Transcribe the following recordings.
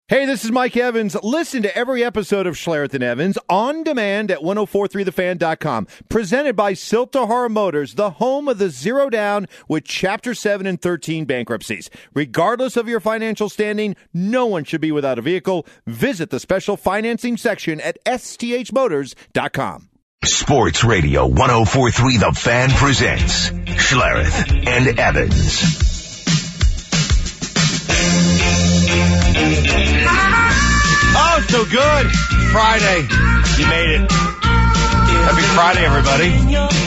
Hey, this is Mike Evans. Listen to every episode of Schlereth and Evans on demand at 1043thefan.com. Presented by Siltahara Motors, the home of the zero down with Chapter 7 and 13 bankruptcies. Regardless of your financial standing, no one should be without a vehicle. Visit the special financing section at sthmotors.com. Sports Radio 1043 The Fan presents Schlereth and Evans. Oh, so good. Friday. You made it. Happy Friday, everybody. You know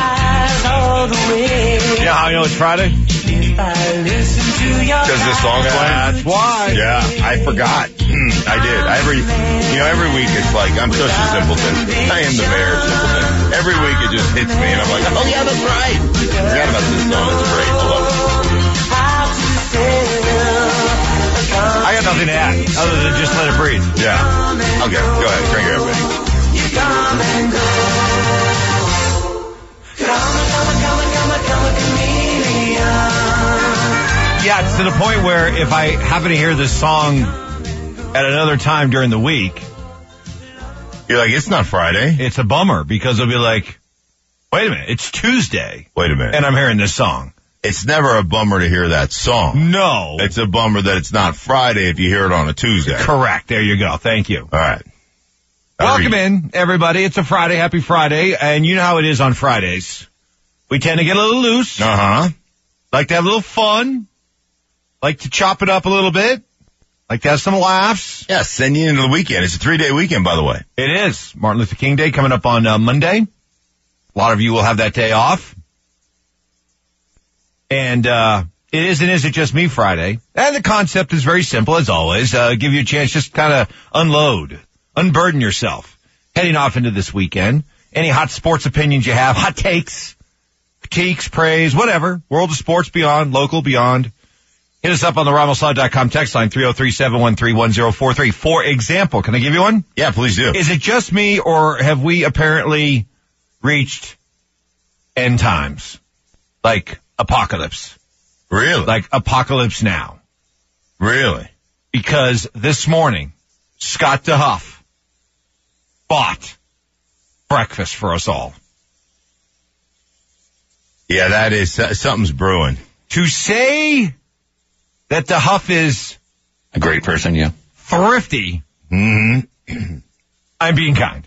how I know it's Friday? Because this song's playing? That's why. Yeah, I forgot. I did. Every week it's like, I'm such a simpleton. I am the mayor of simpleton. Every week it just hits me and I'm like, oh yeah, that's right. I forgot about this song. It's great. I love it. I got nothing to add other than just let it breathe. Yeah. Okay, go ahead. Drink it, everybody. Yeah, it's to the point where if I happen to hear this song at another time during the week, You're like, it's not Friday. it's a bummer because I'll be like, wait a minute, it's Tuesday. Wait a minute. And I'm hearing this song. It's never a bummer to hear that song. No. It's a bummer that it's not Friday if you hear it on a Tuesday. Correct. There you go. Thank you. All right. Welcome in, everybody. It's a Friday. Happy Friday. And you know how it is on Fridays. We tend to get a little loose. Uh-huh. Like to have a little fun. Like to chop it up a little bit. Like to have some laughs. Yeah, send you into the weekend. It's a 3-day weekend, by the way. It is. Martin Luther King Day coming up on Monday. A lot of you will have that day off. And it is and Is It Just Me Friday. And the concept is very simple, as always. Give you a chance just kind of unload, unburden yourself. Heading off into this weekend. Any hot sports opinions you have, hot takes, critiques, praise, whatever. World of sports beyond, local beyond. Hit us up on the RamosLaw.com text line, 303-713-1043. For example, can I give you one? Yeah, please do. Is it just me, or have we apparently reached end times? Like apocalypse. Really? Like apocalypse now. Really? Because this morning, Scott DeHuff bought breakfast for us all. Yeah, that is, something's brewing. To say that DeHuff is a great person, yeah. thrifty, I'm being kind.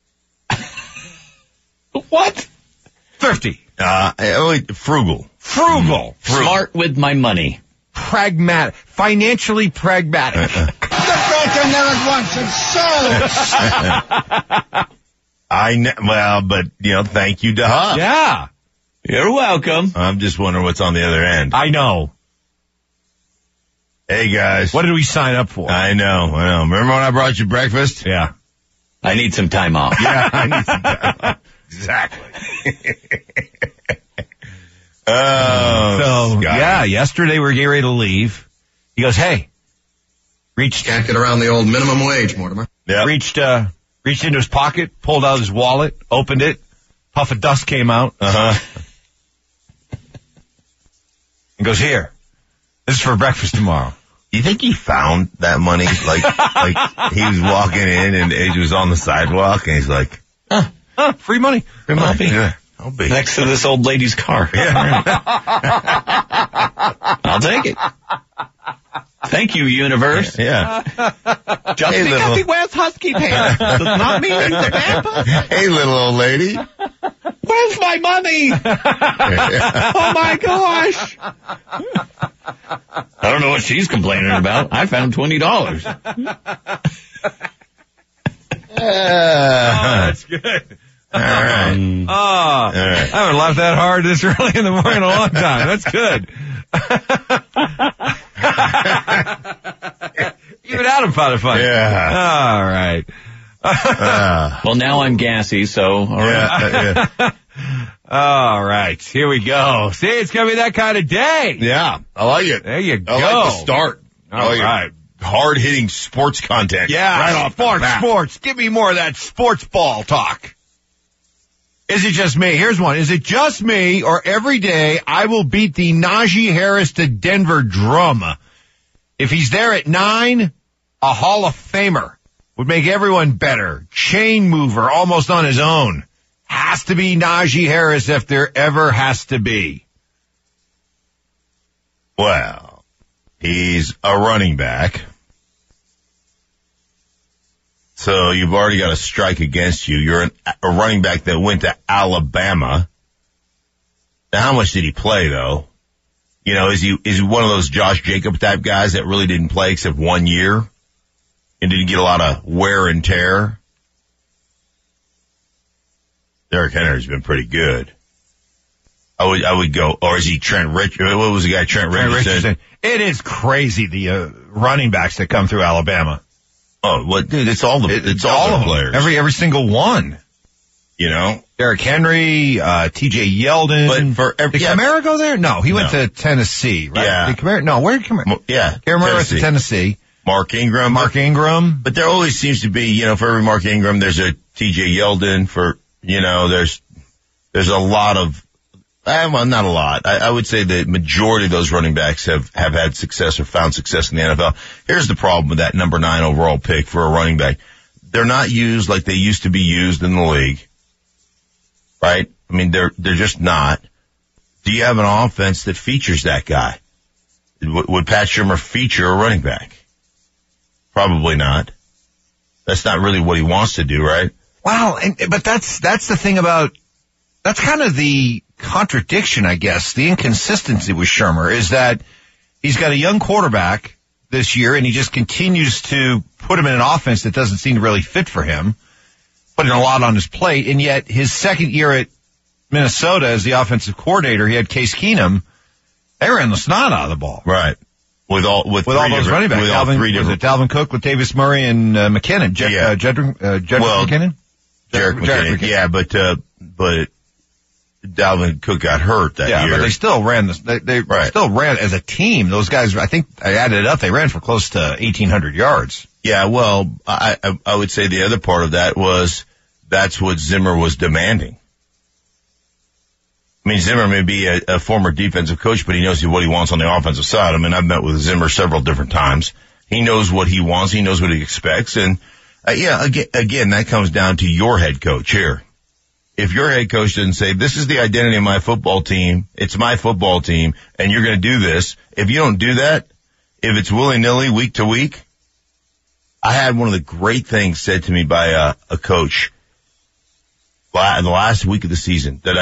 What? Thrifty. Frugal. Frugal. Smart with my money. Pragmatic. Financially pragmatic. But, thank you, DeHuff. Yeah. You're welcome. I'm just wondering what's on the other end. I know. Hey, guys. What did we sign up for? I know. Remember when I brought you breakfast? Yeah. I need some time off. Yeah, I need some time off. Exactly. So, Scott. yeah, yesterday we were getting ready to leave. He goes, hey, Can't get around the old minimum wage, Mortimer. Yep. reached into his pocket, pulled out his wallet, opened it, puff of dust came out, Uh-huh. and goes, here, this is for breakfast tomorrow. You think he found that money? Like he was walking in and it was on the sidewalk and he's like, Free money. I'll be I'll be. next to this old lady's car. Yeah. I'll take it. Thank you, universe. Yeah. Just Hey, because little- he wears husky pants does not mean he's a vampire. Hey, little old lady. Where's my money? Oh my gosh. I don't know what she's complaining about. I found $20. That's good. All right. All right. I haven't laughed that hard this early in the morning in a long time. That's good. Even Adam found it funny. Yeah. All right. Well, now I'm gassy, so all right. Yeah. All right. Here we go. See, it's going to be that kind of day. Yeah. I like it. There you go. I like the start. All right. Hard-hitting sports content. Yeah. Right off the bat. Sports. Give me more of that sports ball talk. Is it just me? Here's one. Is it just me, or every day I will beat the Najee Harris to Denver drum? If he's there at 9, a Hall of Famer, would make everyone better, chain mover almost on his own, has to be Najee Harris if there ever has to be. Well, he's a running back. So you've already got a strike against you. You're a running back that went to Alabama. Now, how much did he play, though? You know, is he one of those Josh Jacobs type guys that really didn't play except 1 year and didn't get a lot of wear and tear? Derrick Henry's been pretty good. I would go, or is he Trent Richardson? What was the guy, Trent Richardson? It is crazy, the running backs that come through Alabama. Oh, well, dude, it's all the players. Every single one. You know? Derrick Henry, TJ Yeldon. Did Kamara go there? No, he went to Tennessee, right? Yeah. Did Kamara? No, where did Kamara? Yeah. Kamara went to Tennessee. Mark Ingram. But there always seems to be, for every Mark Ingram, there's a TJ Yeldon. There's a lot of, well, not a lot. I would say the majority of those running backs have had success or found success in the NFL. Here's the problem with that number 9 overall pick for a running back. They're not used like they used to be used in the league. Right? I mean, they're just not. Do you have an offense that features that guy? Would Pat Shurmur feature a running back? Probably not. That's not really what he wants to do, right? Wow, but that's the thing about, that's kind of the contradiction, I guess, the inconsistency with Shurmur is that he's got a young quarterback this year and he just continues to put him in an offense that doesn't seem to really fit for him, putting a lot on his plate, and yet his second year at Minnesota as the offensive coordinator, he had Case Keenum. They ran the snot out of the ball. Right. With all those running backs. Dalvin Cook, Latavius Murray, and McKinnon. Jedrick McKinnon? Jerick McKinnon. Yeah, but Dalvin Cook got hurt that year. Yeah, but they still ran still ran as a team. Those guys, I think I added it up, they ran for close to 1,800 yards. Yeah, well, I would say the other part of that was that's what Zimmer was demanding. I mean, Zimmer may be a former defensive coach, but he knows what he wants on the offensive side. I mean, I've met with Zimmer several different times. He knows what he wants. He knows what he expects. And, again, that comes down to your head coach here. If your head coach doesn't say, this is the identity of my football team, it's my football team, and you're going to do this, if you don't do that, if it's willy-nilly week to week, I had one of the great things said to me by a coach in the last week of the season that I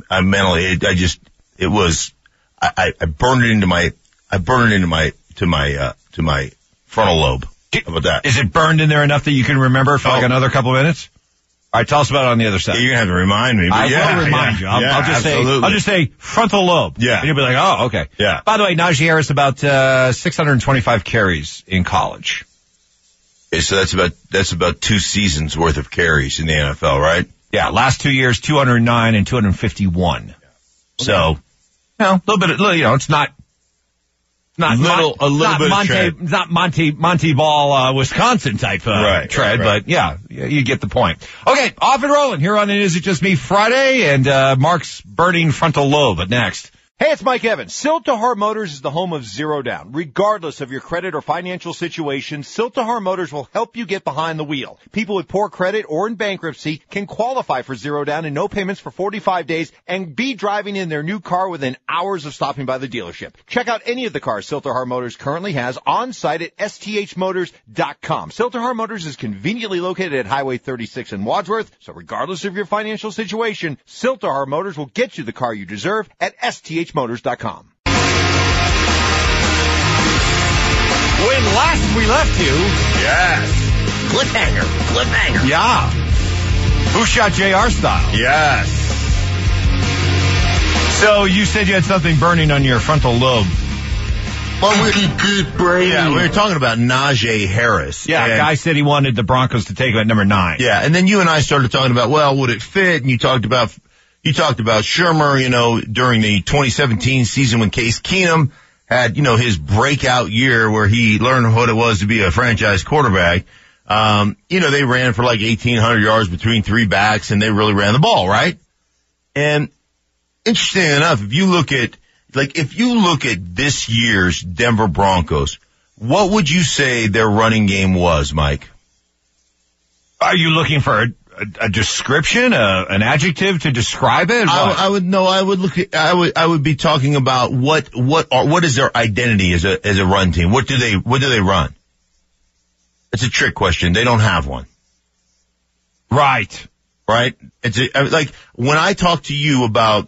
burned it into my frontal lobe. How about that? Is it burned in there enough that you can remember for like another couple of minutes? All right, tell us about it on the other side. You're going to have to remind me. I will remind you. I'll just say frontal lobe. Yeah. And you'll be like, oh, okay. Yeah. By the way, Najee Harris about 625 carries in college. Okay, so that's about 2 seasons worth of carries in the NFL, right? Yeah, last 2 years, 209 and 251. Yeah. So, a little bit, it's not Monty Ball, Wisconsin type, tread, but yeah, you get the point. Okay, off and rolling here on Is It Just Me Friday, and, Mark's burning frontal lobe, but next. Hey, it's Mike Evans. Siltahar Motors is the home of Zero Down. Regardless of your credit or financial situation, Siltahar Motors will help you get behind the wheel. People with poor credit or in bankruptcy can qualify for Zero Down and no payments for 45 days and be driving in their new car within hours of stopping by the dealership. Check out any of the cars Siltahar Motors currently has on site at sthmotors.com. Siltahar Motors is conveniently located at Highway 36 in Wadsworth, so regardless of your financial situation, Siltahar Motors will get you the car you deserve at sthmotors.com. When last we left you. Yes. Cliffhanger. Yeah. Who shot JR style? Yes. So you said you had something burning on your frontal lobe. Well, we were talking about Najee Harris. Yeah, a guy said he wanted the Broncos to take him at number 9. Yeah, and then you and I started talking about, well, would it fit? And you talked about Shurmur, during the 2017 season when Case Keenum had, his breakout year where he learned what it was to be a franchise quarterback. They ran for like 1,800 yards between 3 backs and they really ran the ball, right? And interesting enough, if you look at this year's Denver Broncos, what would you say their running game was, Mike? Are you looking for a description, an adjective to describe it? I would be talking about what is their identity as a run team? What do they run? It's a trick question. They don't have one. Right. It's like when I talk to you about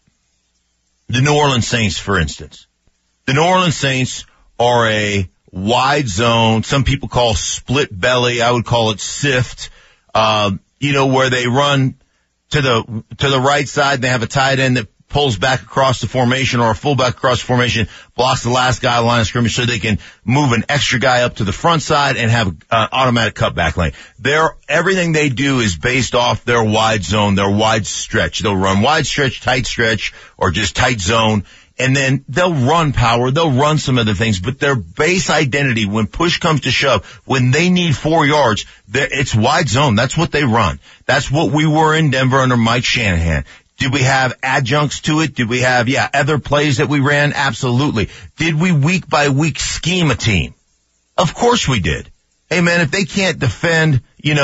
the New Orleans Saints, for instance. The New Orleans Saints are a wide zone. Some people call split belly. I would call it sift. Where they run to the right side. They have a tight end that pulls back across the formation, or a fullback across the formation, blocks the last guy line of scrimmage so they can move an extra guy up to the front side and have an automatic cutback lane. Everything they do is based off their wide zone, their wide stretch. They'll run wide stretch, tight stretch, or just tight zone. And then they'll run power, they'll run some other things, but their base identity, when push comes to shove, when they need 4 yards, it's wide zone. That's what they run. That's what we were in Denver under Mike Shanahan. Did we have adjuncts to it? Did we have, other plays that we ran? Absolutely. Did we week by week scheme a team? Of course we did. Hey man, if they can't defend,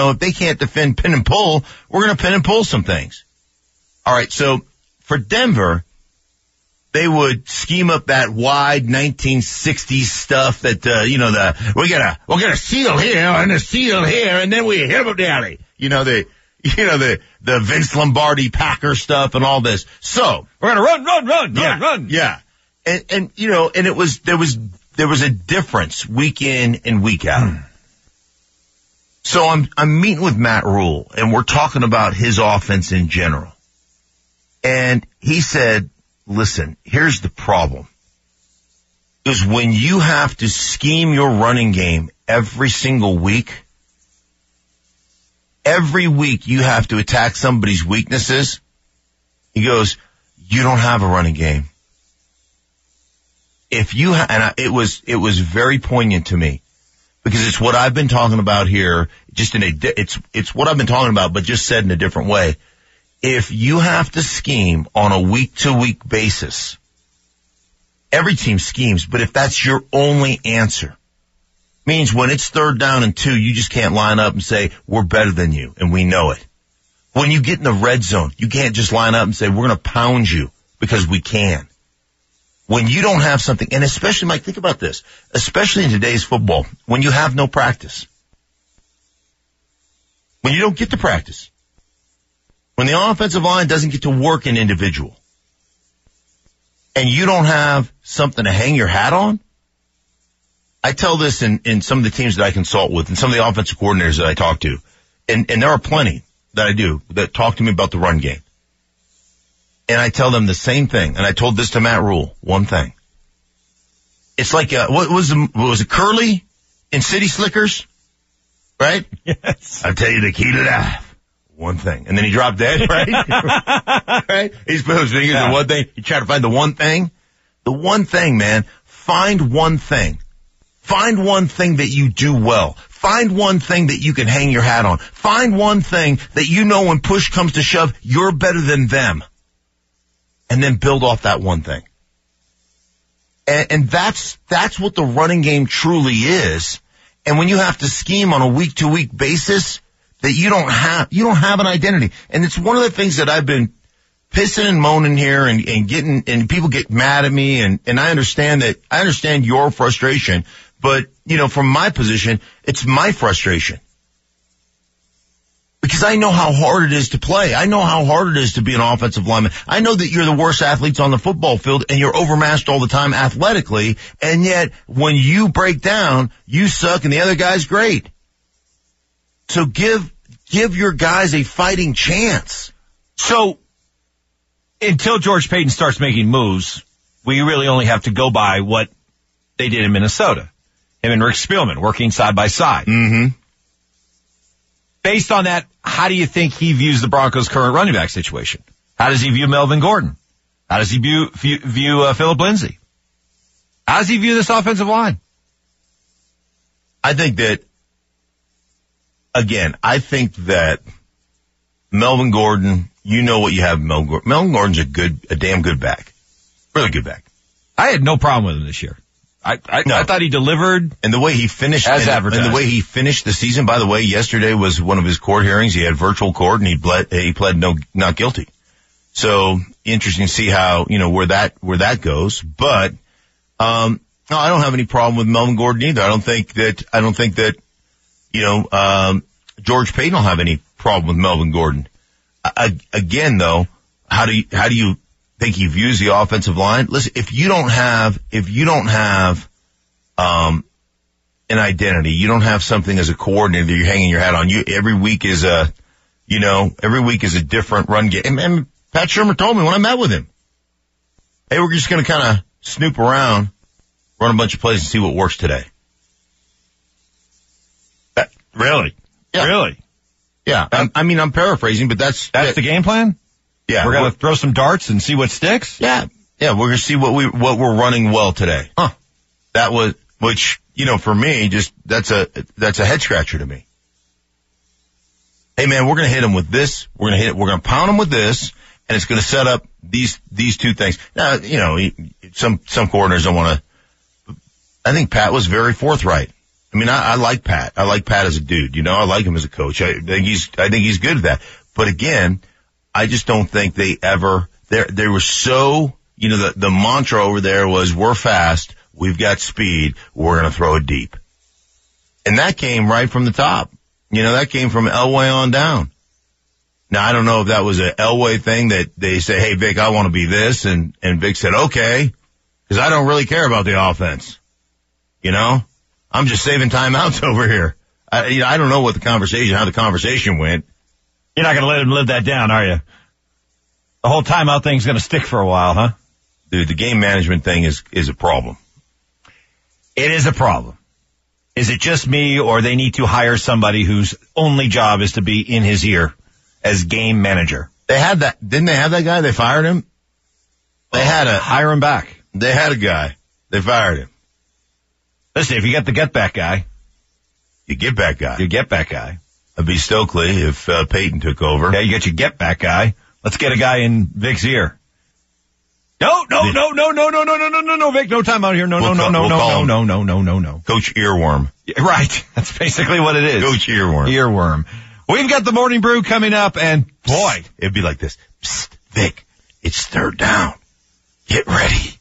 pin and pull, we're going to pin and pull some things. All right. So for Denver, they would scheme up that wide 1960s stuff that, we're gonna seal here and a seal here, and then we hit them up the alley. The Vince Lombardi Packer stuff and all this. So we're gonna run. Yeah. And there was a difference week in and week out. So I'm meeting with Matt Rule, and we're talking about his offense in general. And he said, listen, here's the problem. Is when you have to scheme your running game every single week you have to attack somebody's weaknesses. He goes, you don't have a running game. If you it was very poignant to me, because it's what I've been talking about here, just it's what I've been talking about, but just said in a different way. If you have to scheme on a week-to-week basis, every team schemes, but if that's your only answer, means when it's 3rd down and 2, you just can't line up and say, we're better than you, and we know it. When you get in the red zone, you can't just line up and say, we're going to pound you, because we can. When you don't have something, and especially, Mike, think about this, especially in today's football, when you have no practice, when you don't get to practice, when the offensive line doesn't get to work an individual, and you don't have something to hang your hat on, I tell this in some of the teams that I consult with and some of the offensive coordinators that I talk to, and there are plenty that I do that talk to me about the run game. And I tell them the same thing, and I told this to Matt Rule, one thing. It's like, what was it, Curly in City Slickers? Right? Yes. I'll tell you the key to that. One thing. And then he dropped dead, right? Right? He's put his fingers on one thing. You try to find the one thing. The one thing, man. Find one thing. Find one thing that you do well. Find one thing that you can hang your hat on. Find one thing that when push comes to shove, you're better than them. And then build off that one thing. And that's what the running game truly is. And when you have to scheme on a week-to-week basis, that you don't have an identity. And it's one of the things that I've been pissing and moaning here and and people get mad at me, and I understand your frustration, but from my position, it's my frustration. Because I know how hard it is to play. I know how hard it is to be an offensive lineman. I know that you're the worst athletes on the football field and you're overmatched all the time athletically, and yet when you break down, you suck and the other guy's great. So give your guys a fighting chance. So until George Paton starts making moves, we really only have to go by what they did in Minnesota. Him and Rick Spielman working side by side. Mm-hmm. Based on that, how do you think he views the Broncos' current running back situation? How does he view Melvin Gordon? How does he view Phillip Lindsay? How does he view this offensive line? I think that Melvin Gordon, what you have Melvin Gordon. Melvin Gordon's a damn good back. Really good back. I had no problem with him this year. I thought he delivered. And the way he finished, as advertised. And the way he finished the season, by the way, yesterday was one of his court hearings. He had virtual court and he pled not guilty. So interesting to see how, where that goes. But, no, I don't have any problem with Melvin Gordon either. I don't think that, George Payton will have any problem with Melvin Gordon. Again, though, how do you think he views the offensive line? Listen, if you don't have, an identity, you don't have something as a coordinator that you're hanging your hat on. Every week is a different run game. And Pat Shurmur told me when I met with him, hey, we're just going to kind of snoop around, run a bunch of plays and see what works today. Really? Yeah. Really? Yeah. I'm paraphrasing, but that's the game plan? Yeah. We're going to throw some darts and see what sticks? Yeah. Yeah. We're going to see what we're running well today. Huh. That was, which, for me, that's a head scratcher to me. Hey man, we're going to hit him with this. We're going to pound him with this, and it's going to set up these two things. Now, some coordinators don't want to. I think Pat was very forthright. I mean, I like Pat. I like Pat as a dude. I like him as a coach. I think he's good at that. But again, I just don't think they were so, the mantra over there was, we're fast, we've got speed, we're going to throw it deep. And that came right from the top. That came from Elway on down. Now, I don't know if that was an Elway thing that they say, hey, Vic, I want to be this. And Vic said, okay, because I don't really care about the offense. I'm just saving timeouts over here. I don't know how the conversation went. You're not going to let him live that down, are you? The whole timeout thing's going to stick for a while, huh? Dude, the game management thing is a problem. It is a problem. Is it just me, or they need to hire somebody whose only job is to be in his ear as game manager? They had that. Didn't they have that guy? They fired him? Hire him back. They had a guy. They fired him. Listen, if you get the get-back guy. You get back guy. You get back guy. It'd be Stokely if Peyton took over. Yeah, you get your get-back guy. Let's get a guy in Vic's ear. No, Vic, no time out here. No. Coach Earworm. Right. That's basically what it is. Coach Earworm. We've got the morning brew coming up, and boy, it'd be like this. Psst, Vic, it's third down. Get ready.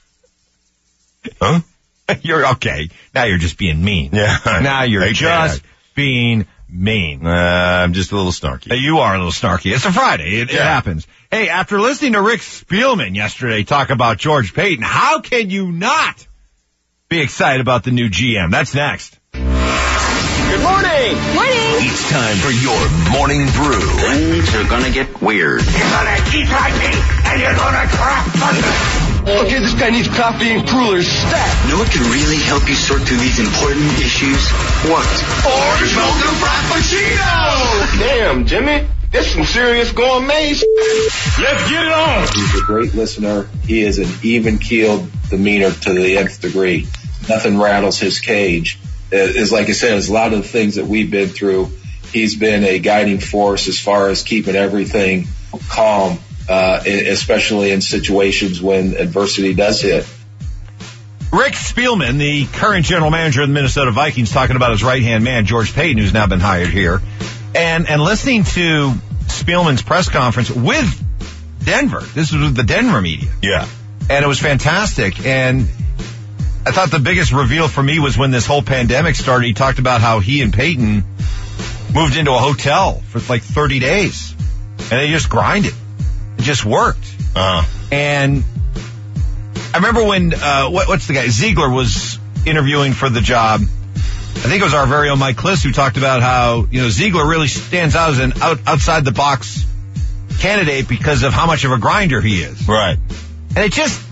Huh? You're okay. Now you're just being mean. Yeah. Now you're just being mean. I'm just a little snarky. You are a little snarky. It's a Friday. It happens. Hey, after listening to Rick Spielman yesterday talk about George Payton, how can you not be excited about the new GM? That's next. Good morning. Morning. It's time for your morning brew. Things are gonna get weird. You're gonna eat like me, and you're gonna crap thunder. Okay, this guy needs coffee and crullers stat. You know what can really help you sort through these important issues? What? Orange mocha frappuccino! Damn, Jimmy. This some serious gourmet. Let's get it on. He's a great listener. He is an even-keeled demeanor to the nth degree. Nothing rattles his cage. It's like I said, it's a lot of the things that we've been through. He's been a guiding force as far as keeping everything calm, especially in situations when adversity does hit. Rick Spielman, the current general manager of the Minnesota Vikings, talking about his right-hand man, George Payton, who's now been hired here. And listening to Spielman's press conference with Denver. This was with the Denver media. Yeah. And it was fantastic. And I thought the biggest reveal for me was when this whole pandemic started. He talked about how he and Peyton moved into a hotel for like 30 days. And they just grinded. It just worked. And I remember when, what's the guy? Ziegler was interviewing for the job. I think it was our very own Mike Kliss who talked about how, Ziegler really stands out as an outside the box candidate because of how much of a grinder he is. Right. And it just,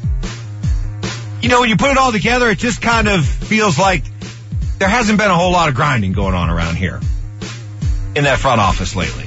when you put it all together, it just kind of feels like there hasn't been a whole lot of grinding going on around here in that front office lately.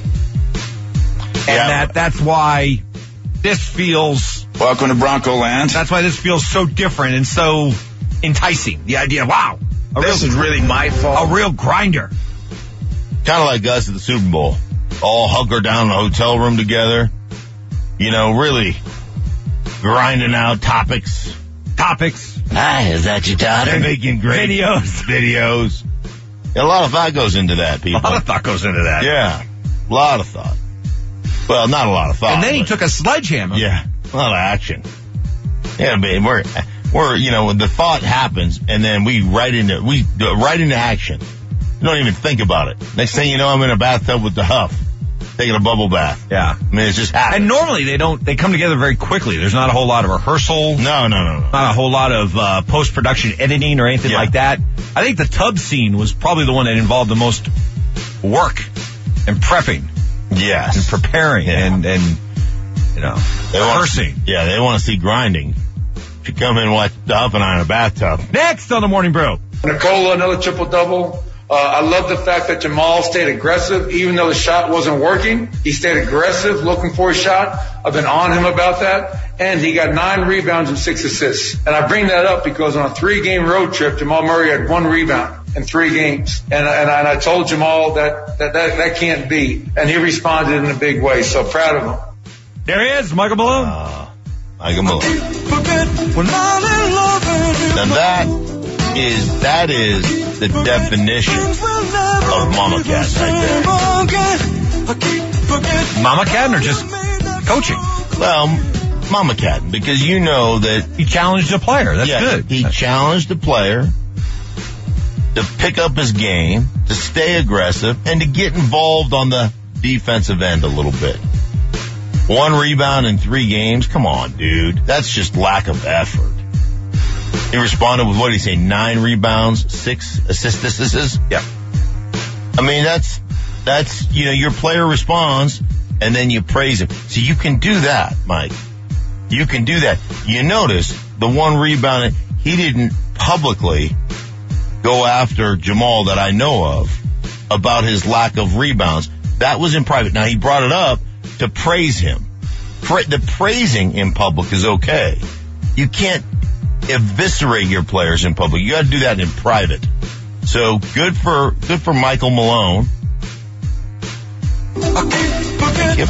And that's why this feels... Welcome to Bronco Land. That's why this feels so different and so enticing. The idea, wow. This is really my fault. A real grinder. Kind of like us at the Super Bowl. All hunker down in a hotel room together. Really grinding out topics. Hi, is that your daughter? They're making great videos. A lot of thought goes into that, people. A lot of thought goes into that. Yeah, a lot of thought. Well, not a lot of thought. And then he took a sledgehammer. Yeah, a lot of action. Yeah, babe, we're the thought happens, and then we right into action. You don't even think about it. Next thing you know, I'm in a bathtub with the Huff, taking a bubble bath. Yeah. I mean, it's just happens. And normally they come together very quickly. There's not a whole lot of rehearsal. No. Not a whole lot of post-production editing or anything like that. I think the tub scene was probably the one that involved the most work and prepping. Yes. And preparing and rehearsing. They want to see grinding. You come in and watch the Huff and I in a bathtub. Next on the Morning Brew. Nikola, another triple-double. I love the fact that Jamal stayed aggressive, even though the shot wasn't working. He stayed aggressive, looking for a shot. I've been on him about that. And he got 9 rebounds and 6 assists. And I bring that up because on a 3-game road trip, Jamal Murray had 1 rebound in 3 games. And I told Jamal that can't be. And he responded in a big way. So proud of him. There he is, Michael Malone. Michael Malone. Now that is the definition of Mama Cat right there. Mama Cat or just coaching? Well, Mama Cat, because you know that he challenged a player. That's good. He challenged a player to pick up his game, to stay aggressive, and to get involved on the defensive end a little bit. 1 rebound in 3 games? Come on, dude. That's just lack of effort. He responded with, what did he say, 9 rebounds, 6 assists? Yeah. I mean, that's your player responds, and then you praise him. So you can do that, Mike. You can do that. You notice the 1 rebound, he didn't publicly go after Jamal that I know of about his lack of rebounds. That was in private. Now, he brought it up to praise him. The praising in public is okay. You can't eviscerate your players in public. You got to do that in private. So good for Michael Malone. Good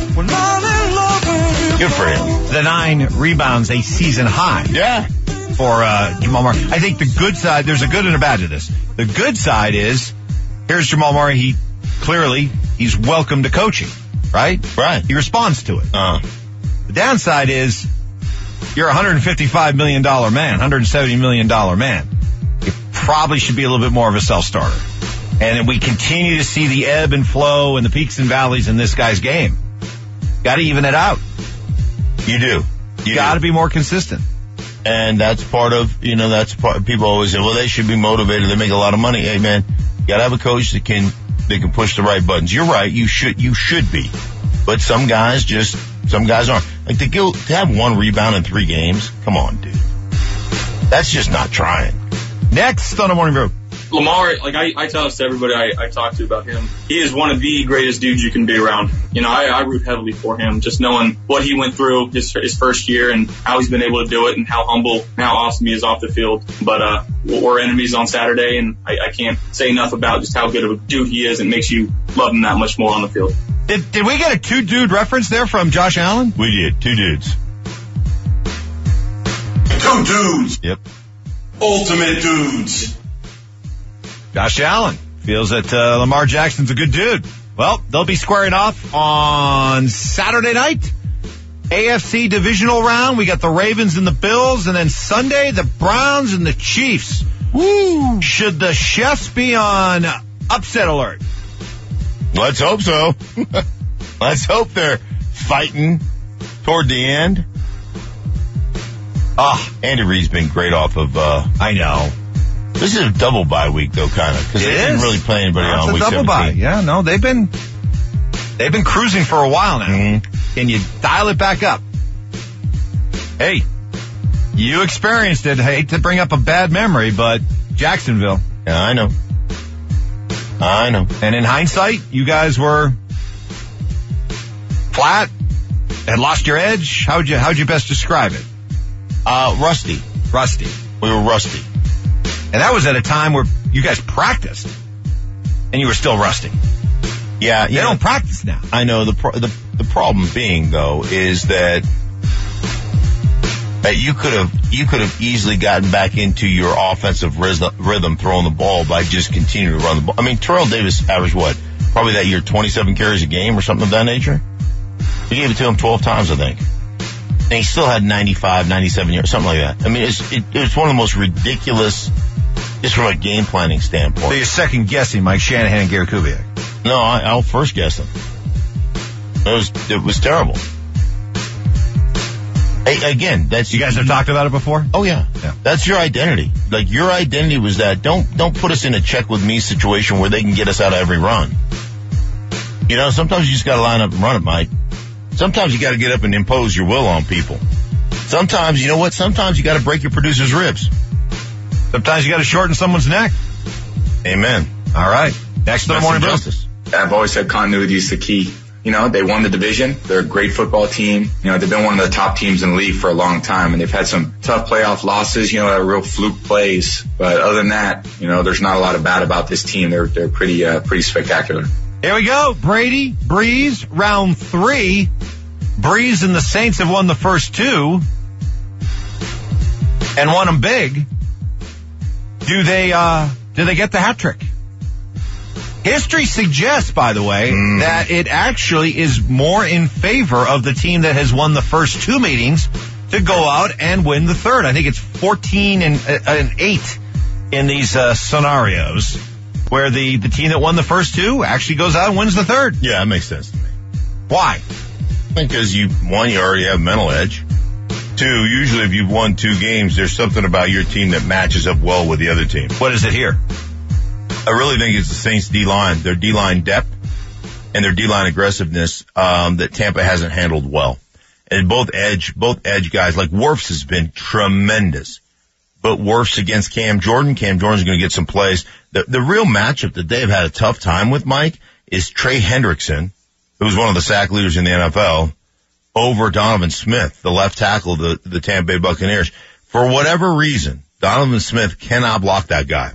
for him. The 9 rebounds, a season high. Yeah. For Jamal Murray. I think the good side, there's a good and a bad to this. The good side is, here's Jamal Murray. He's welcome to coaching. Right? Right. He responds to it. The downside is you're a $155 million man, $170 million man. You probably should be a little bit more of a self-starter. And we continue to see the ebb and flow and the peaks and valleys in this guy's game. Got to even it out. You do. You got to be more consistent. And that's part of, people always say, well, they should be motivated. They make a lot of money. Hey, man, you got to have a coach that can push the right buttons. You're right. You should be. But some guys aren't. Like to have 1 rebound in 3 games. Come on, dude. That's just not trying. Next on the Morning Brew. Lamar, I tell this to everybody I talk to about him. He is one of the greatest dudes you can be around. I root heavily for him, just knowing what he went through his first year and how he's been able to do it and how humble and how awesome he is off the field. But we're enemies on Saturday, and I can't say enough about just how good of a dude he is. It makes you love him that much more on the field. Did we get a 2-dude reference there from Josh Allen? We did. 2 dudes. 2 dudes. Yep. Ultimate dudes. Josh Allen feels that Lamar Jackson's a good dude. Well, they'll be squaring off on Saturday night. AFC divisional round. We got the Ravens and the Bills. And then Sunday, the Browns and the Chiefs. Woo! Should the Chefs be on upset alert? Let's hope so. Let's hope they're fighting toward the end. Andy Reid's been great off of... I know. This is a double bye week, though, kind of, because they didn't really play anybody on week 17. It's a double bye. Yeah, no, they've been cruising for a while now. Mm-hmm. Can you dial it back up? Hey, you experienced it. I hate to bring up a bad memory, but Jacksonville. Yeah, I know. And in hindsight, you guys were flat, had lost your edge. How'd you best describe it? Rusty. We were rusty. And that was at a time where you guys practiced, and you were still rusty. Yeah, they don't practice now. I know. The problem being, though, is that You could have easily gotten back into your offensive rhythm throwing the ball by just continuing to run the ball. I mean, Terrell Davis averaged what? Probably that year 27 carries a game or something of that nature. You gave it to him 12 times, I think. And he still had 95, 97 yards, something like that. I mean, it's one of the most ridiculous, just from a game planning standpoint. So you're second guessing Mike Shanahan and Gary Kubiak? No, I'll first guess them. It was terrible. Hey, again, that's you guys have talked about it before. Oh yeah. That's your identity. Like your identity was that don't put us in a check with me situation where they can get us out of every run. You know, sometimes you just got to line up and run it, Mike. Sometimes you got to get up and impose your will on people. Sometimes, you know what? Sometimes you got to break your producer's ribs. Sometimes you got to shorten someone's neck. Amen. All right. Next to the morning justice. I've always said continuity is the key. You know, they won the division. They're a great football team. You know, they've been one of the top teams in the league for a long time, and they've had some tough playoff losses, you know, real fluke plays. But other than that, you know, there's not a lot of bad about this team. They're pretty spectacular. Here we go. Brady, Breeze, round 3. Breeze and the Saints have won the first 2 and won them big. Do they get the hat trick? History suggests, by the way, that it actually is more in favor of the team that has won the first 2 meetings to go out and win the third. I think it's 14 and 8 in these scenarios where the team that won the first 2 actually goes out and wins the third. Yeah, that makes sense to me. Why? Because you already have mental edge. 2, usually if you've won 2 games, there's something about your team that matches up well with the other team. What is it here? I really think it's the Saints D-line, their D-line depth and their D-line aggressiveness, that Tampa hasn't handled well. And both edge guys, like Wirfs has been tremendous. But Wirfs against Cam Jordan's going to get some plays. The real matchup that they've had a tough time with, Mike, is Trey Hendrickson, who's one of the sack leaders in the NFL, over Donovan Smith, the left tackle of the Tampa Bay Buccaneers. For whatever reason, Donovan Smith cannot block that guy.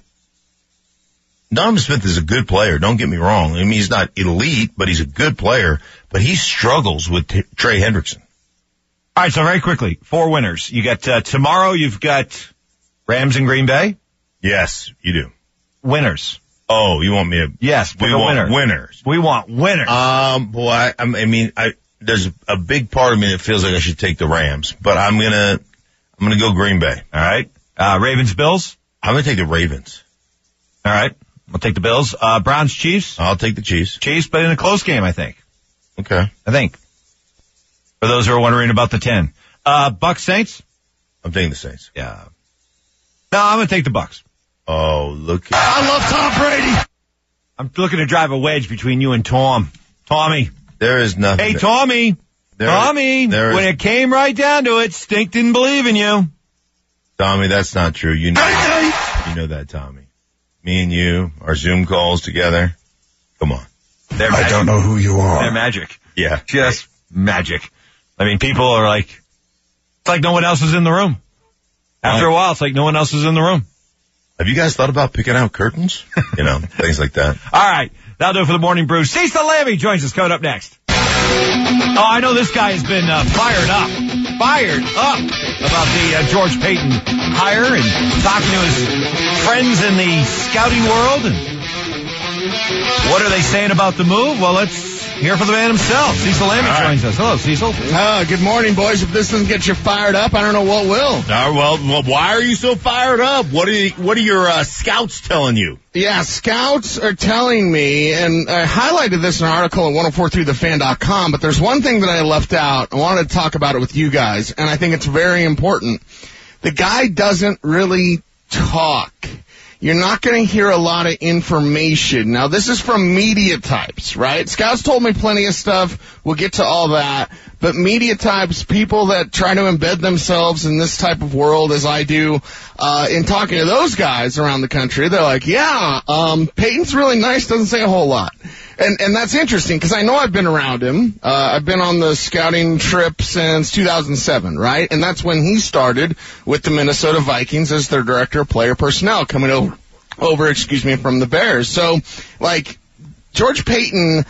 Donovan Smith is a good player, don't get me wrong. I mean, he's not elite, but he's a good player. But he struggles with Trey Hendrickson. All right, so very quickly, 4 winners. You got tomorrow, you've got Rams in Green Bay? Yes, you do. Winners. Oh, you want me to? Yes, we want winners. We want winners. Boy, I mean, there's a big part of me that feels like I should take the Rams, but I'm gonna go Green Bay. All right. Ravens, Bills? I'm gonna take the Ravens. All right. I'll take the Bills. Browns, Chiefs? I'll take the Chiefs. Chiefs, but in a close game, I think. Okay. I think. For those who are wondering about the 10. Bucks, Saints? I'm taking the Saints. Yeah. No, I'm going to take the Bucks. Oh, look at I love Tom Brady. I'm looking to drive a wedge between you and Tom. Tommy. There is nothing. Hey, Tommy. Tommy, when it came right down to it, Stink didn't believe in you. Tommy, that's not true. You know that, Tommy. Me and you, our Zoom calls together. Come on. I don't know who you are. They're magic. Yeah. Just magic. I mean, people are like, it's like no one else is in the room. After a while, it's like no one else is in the room. Have you guys thought about picking out curtains? You know, things like that. All right. That'll do it for the Morning Brew. Cecil Lammy joins us coming up next. Oh, I know this guy has been fired up about the George Payton hire and talking to his friends in the scouting world. And what are they saying about the move? Well, let's hear from the man himself. Cecil Lammy joins us. Hello, Cecil. Good morning, boys. If this doesn't get you fired up, I don't know what will. Well, why are you so fired up? What are your scouts telling you? Yeah, scouts are telling me, and I highlighted this in an article at 1043thefan.com, but there's one thing that I left out. I wanted to talk about it with you guys, and I think it's very important. The guy doesn't really talk. You're not going to hear a lot of information. Now, this is from media types, right? Scouts told me plenty of stuff. We'll get to all that. But media types, people that try to embed themselves in this type of world, as I do, in talking to those guys around the country, they're like, yeah, Peyton's really nice, doesn't say a whole lot. And that's interesting, because I know I've been around him. I've been on the scouting trip since 2007, right? And that's when he started with the Minnesota Vikings as their director of player personnel, coming over from the Bears. So, like, George Payton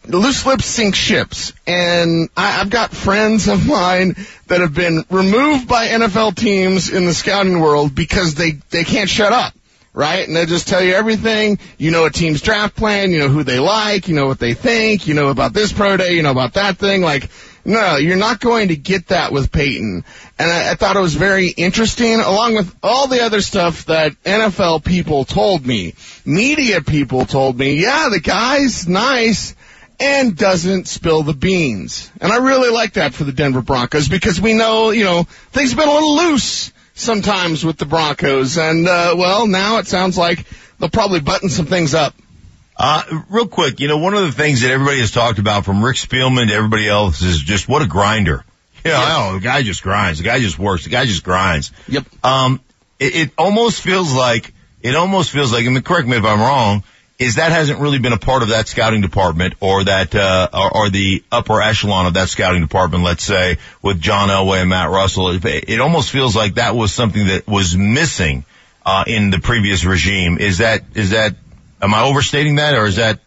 loose lips sink ships. And I've got friends of mine that have been removed by NFL teams in the scouting world because they can't shut up. Right? And they just tell you everything. You know a team's draft plan. You know who they like. You know what they think. You know about this pro day. You know about that thing. Like, no, you're not going to get that with Peyton. And I thought it was very interesting, along with all the other stuff that NFL people told me. Media people told me, yeah, the guy's nice and doesn't spill the beans. And I really like that for the Denver Broncos because we know, things have been a little loose sometimes with the Broncos. And, now it sounds like they'll probably button some things up. Real quick, one of the things that everybody has talked about from Rick Spielman to everybody else is just what a grinder. The guy just grinds. The guy just works. The guy just grinds. Yep. It almost feels like, and correct me if I'm wrong, is that hasn't really been a part of that scouting department or that, or the upper echelon of that scouting department, let's say, with John Elway and Matt Russell. It almost feels like that was something that was missing, in the previous regime. Is that, am I overstating that, or is that,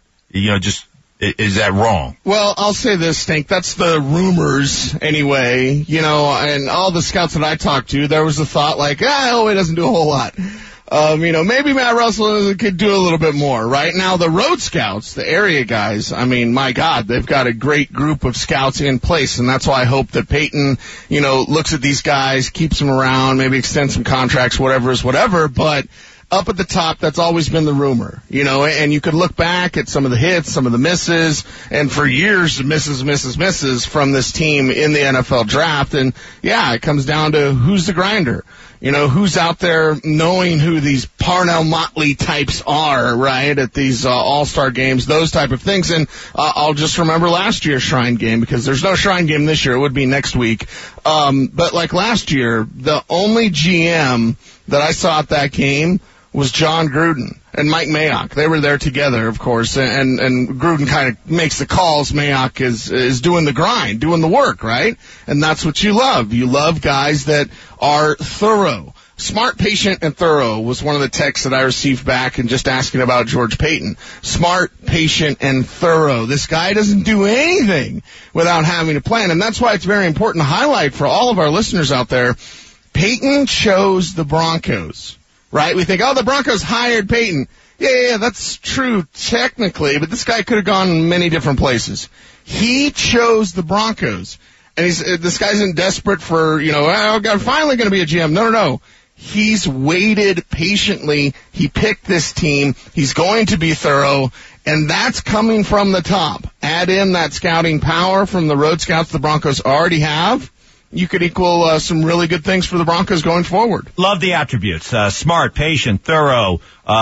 is that wrong? Well, I'll say this, Stink. That's the rumors anyway, and all the scouts that I talked to, there was a thought like, Elway doesn't do a whole lot. Maybe Matt Russell could do a little bit more. Right now, the road scouts, the area guys, my God, they've got a great group of scouts in place, and that's why I hope that Peyton, looks at these guys, keeps them around, maybe extends some contracts, whatever, but up at the top, that's always been the rumor, and you could look back at some of the hits, some of the misses, and for years, misses from this team in the NFL draft, and it comes down to who's the grinder. Who's out there knowing who these Parnell Motley types are, right, at these all-star games, those type of things. And I'll just remember last year's Shrine game because there's no Shrine game this year. It would be next week. But like last year, the only GM that I saw at that game was John Gruden and Mike Mayock. They were there together, of course, and Gruden kind of makes the calls. Mayock is doing the grind, doing the work, right? And that's what you love. You love guys that are thorough. Smart, patient, and thorough was one of the texts that I received back and just asking about George Paton. Smart, patient, and thorough. This guy doesn't do anything without having a plan, and that's why it's very important to highlight for all of our listeners out there. Paton chose the Broncos. Right? We think, the Broncos hired Peyton. Yeah, that's true technically, but this guy could have gone many different places. He chose the Broncos. And this guy isn't desperate for, I'm finally going to be a GM. No. He's waited patiently. He picked this team. He's going to be thorough. And that's coming from the top. Add in that scouting power from the road scouts the Broncos already have. You could equal some really good things for the Broncos going forward. Love the attributes. Smart, patient, thorough,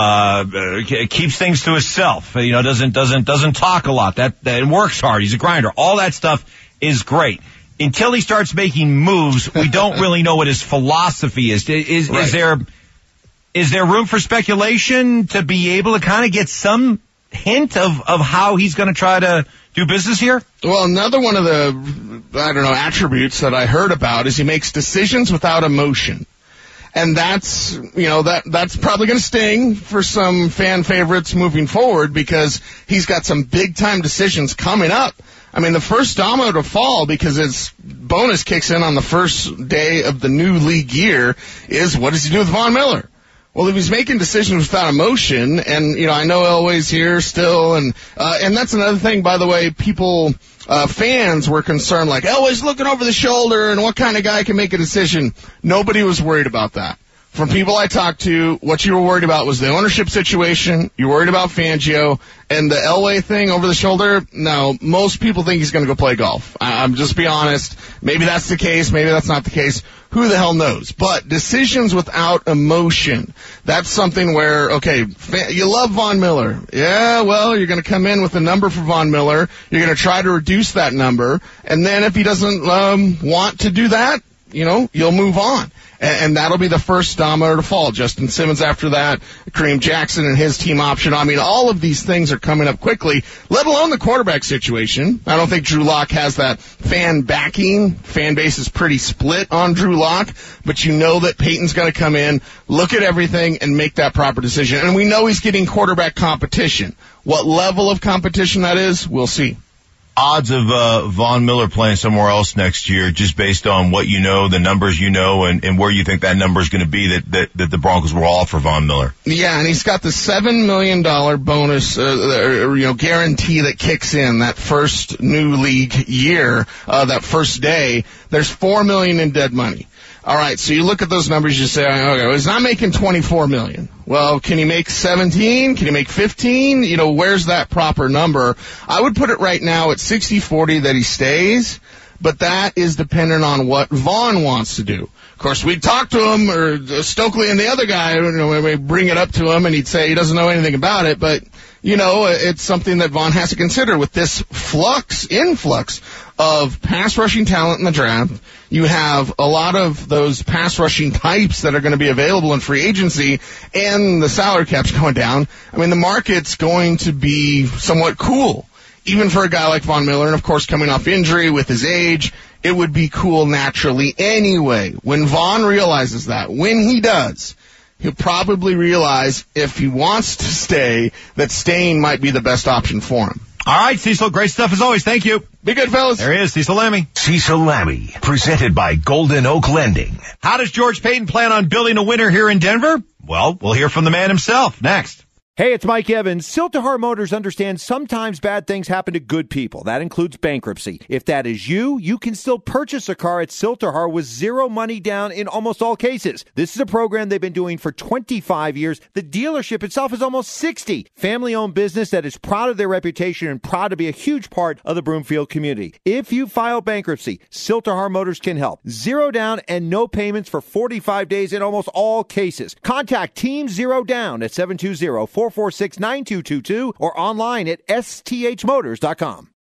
keeps things to himself. Doesn't talk a lot. That works hard. He's a grinder. All that stuff is great. Until he starts making moves, we don't really know what his philosophy is. Is there room for speculation to be able to kind of get some hint of how he's going to try to do business here? Well, another one of the, attributes that I heard about is he makes decisions without emotion. And that's, that's probably going to sting for some fan favorites moving forward because he's got some big time decisions coming up. The first domino to fall, because his bonus kicks in on the first day of the new league year, is what does he do with Von Miller? Well, if he's making decisions without emotion, and, I know Elway's here still, and that's another thing, by the way, fans were concerned, like, Elway's looking over the shoulder, and what kind of guy can make a decision? Nobody was worried about that. From people I talked to, what you were worried about was the ownership situation. You were worried about Fangio. And the Elway thing over the shoulder, no, most people think he's going to go play golf. I'm just be honest. Maybe that's the case. Maybe that's not the case. Who the hell knows? But decisions without emotion, that's something where, okay, you love Von Miller. Yeah, well, you're going to come in with a number for Von Miller. You're going to try to reduce that number. And then if he doesn't want to do that, you'll move on. And that'll be the first domino to fall. Justin Simmons after that, Kareem Jackson and his team option. All of these things are coming up quickly, let alone the quarterback situation. I don't think Drew Lock has that fan backing. Fan base is pretty split on Drew Lock, but you know that Peyton's going to come in, look at everything, and make that proper decision. And we know he's getting quarterback competition. What level of competition that is, we'll see. odds of Von Miller playing somewhere else next year, just based on what you know, the numbers you know, and where you think that number is going to be that the Broncos will offer Von Miller? Yeah, and he's got the $7 million bonus, guarantee that kicks in that first new league year, that first day. There's $4 million in dead money. All right, so you look at those numbers, you say, okay, well, he's not making $24 million. Well, can he make 17? Can he make 15? Where's that proper number? I would put it right now at 60-40 that he stays, but that is dependent on what Vaughn wants to do. Of course, we'd talk to him, or Stokely and the other guy, we bring it up to him, and he'd say he doesn't know anything about it, but it's something that Vaughn has to consider with this influx of pass rushing talent in the draft. You have a lot of those pass rushing types that are going to be available in free agency, and the salary cap's going down. I mean, the market's going to be somewhat cool, even for a guy like Von Miller, and of course coming off injury with his age, it would be cool naturally anyway. When Vaughn realizes that, when he does, he'll probably realize if he wants to stay, that staying might be the best option for him. All right, Cecil, great stuff as always. Thank you. Be good, fellas. There he is, Cecil Lammey. Cecil Lammey, presented by Golden Oak Lending. How does George Payton plan on building a winner here in Denver? Well, we'll hear from the man himself next. Hey, it's Mike Evans. Siltahar Motors understands sometimes bad things happen to good people. That includes bankruptcy. If that is you, you can still purchase a car at Siltahar with zero money down in almost all cases. This is a program they've been doing for 25 years. The dealership itself is almost 60. Family-owned business that is proud of their reputation and proud to be a huge part of the Broomfield community. If you file bankruptcy, Siltahar Motors can help. Zero down and no payments for 45 days in almost all cases. Contact Team Zero Down at 720-446-9222 or online at sthmotors.com.